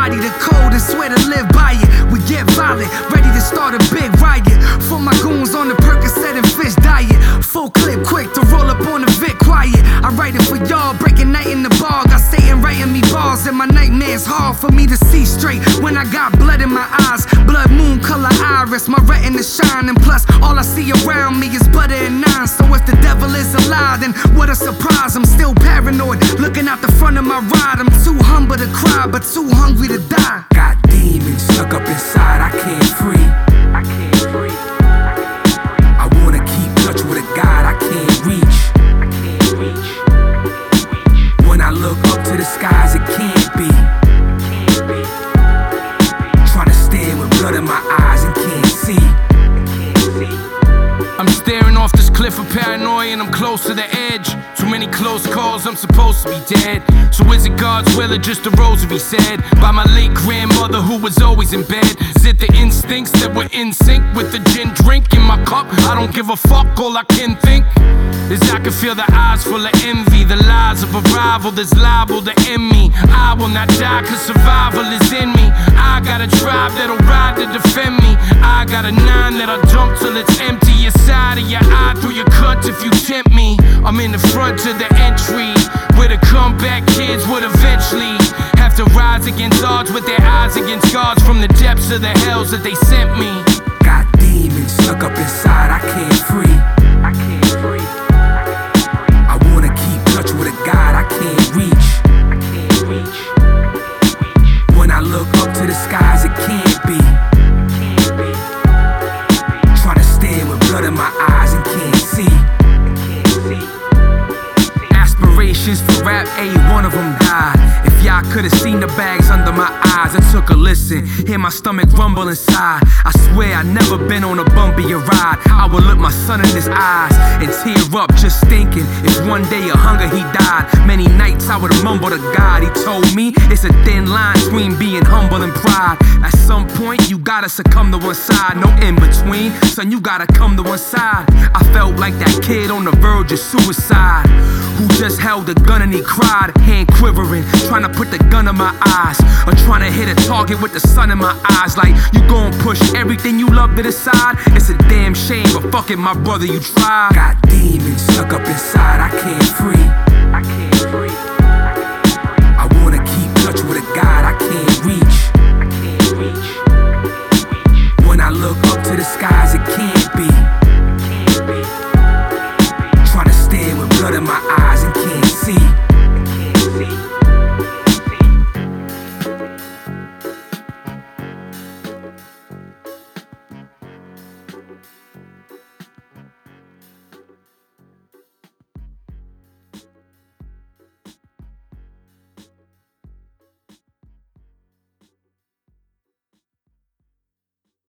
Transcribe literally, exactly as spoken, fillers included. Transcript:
embody the code and swear to live by it. We get violent, ready to start a big riot. For my goons on the Percocet and fish diet. Full clip, quick to roll up on the Vic quiet. I write it for y'all, breaking night in the bar. Got Satan writing me bars, and my nightmare's hard for me to see straight. When I got blood in my eyes, blood moon color iris, my retina shining. Plus, all I see around me is butter and nine. So if the devil is alive, then what a surprise. I'm still paranoid, looking out the front of my ride. I'm too humble to cry, but too hungry to die. Got demons stuck up inside, I can't free. I can't free. I wanna keep touch with a God I can't reach. I can't reach. When I look up to the skies, it can't be. Can't be. Trying to stand with blood in my eyes and can't see. Can't see. I'm staring off this cliff of paranoia and I'm close to the edge. Too many close calls, I'm supposed to be dead. So is it God's will or just a rosary said by my late grandmother who was always in bed? Is it the instincts that were in sync with the gin drink in my cup? I don't give a fuck, all I can think is I can feel the eyes full of envy. The lies of a rival that's liable to end me. I will not die cause survival is in me. I got a tribe that'll ride to defend me. I got a nine that'll dump till it's empty. Your side of your eye through your cut if you tempt me. I'm in the front to the entry, where the comeback kids would eventually have to rise against odds with their eyes against gods from the depths of the hells that they sent me. Got demons stuck up inside, I can't free. I can't free. I wanna keep touch with a God I can't reach. I can't reach. When I look up to the skies, it can't be. Can't be. Trying to stand with blood in my eyes and can't see. Can't see. Aspirations for rap, ain't one of them died. If y'all could've seen the bags under my eyes, I took a listen, hear my stomach rumble inside. I swear I never been on a bumpier ride. I would look my son in his eyes and tear up just thinking if one day of hunger he died. Many nights I would mumble to God. He told me it's a thin line between being humble and pride. At some point you gotta succumb to one side, no in between. Son, you gotta come to one side. I felt like that kid on the verge of suicide who just held a gun and he cried, hand quivering, trying to put the gun in my eyes, or trying to hit a target with the sun in my eyes. Like, you gon' push everything you love to the side? It's a damn shame, but fuck it, my brother, you tried. Got demons stuck up inside, I can't free.